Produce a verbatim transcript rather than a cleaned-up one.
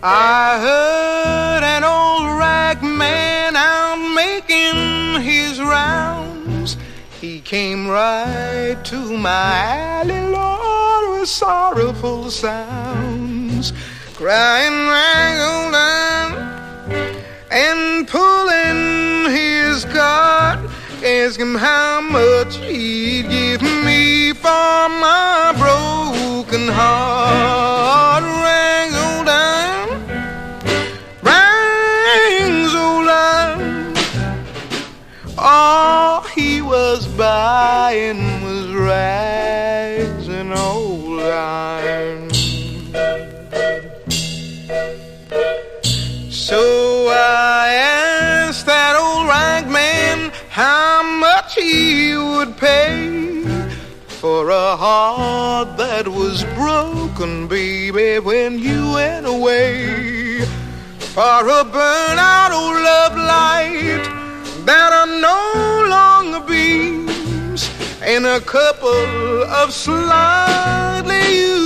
I heard an old rag man out making his rounds. He came right to my alley, Lord, with sorrowful sounds, crying rag-o'-lime and pulling his card, ask him how much he'd give me for my broken heart. Rang-o'-lime, rang-o'-lime, all he was buying was rags and old lime. So I asked that old rag man how much he would pay for a heart that was broken, baby, when you went away. For a burnt-out old love light that are no longer beams, and a couple of slightly used